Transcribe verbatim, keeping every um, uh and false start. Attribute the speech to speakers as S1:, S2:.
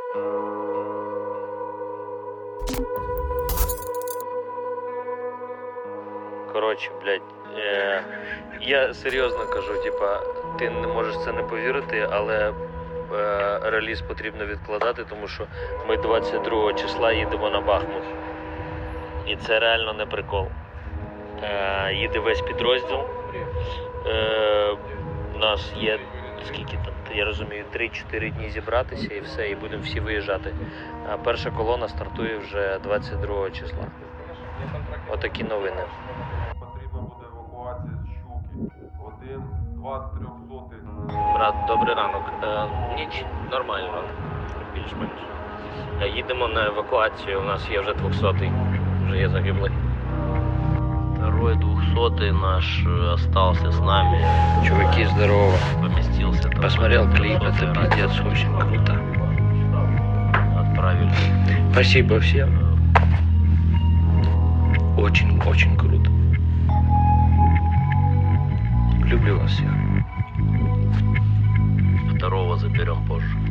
S1: Коротше, блядь, е, я серйозно кажу, типа, ти не можеш це не повірити, але е, реліз потрібно відкладати, тому що ми двадцять другого числа їдемо на Бахмут. І це реально не прикол. Е, їде весь підрозділ. Е, у нас є, скільки там, я розумію, три-чотири дні зібратися і все, і будемо всі виїжджати. А перша колона стартує вже двадцять другого числа. Отакі новини.
S2: Потрібна буде евакуація з Щуки. Один, два, трьохсотий.
S1: Брат, добрий ранок. Е, ніч нормально, більш-менш. Е, їдемо на евакуацію, у нас є вже двохсотий, вже є загиблий. Второй двухсотый наш остался с нами.
S3: Чуваки, здорово.
S1: Поместился. там.
S3: Посмотрел клип, это пиздец, очень круто.
S1: Отправили.
S3: Спасибо всем. Очень, очень круто. Люблю вас всех.
S1: Второго заберем позже.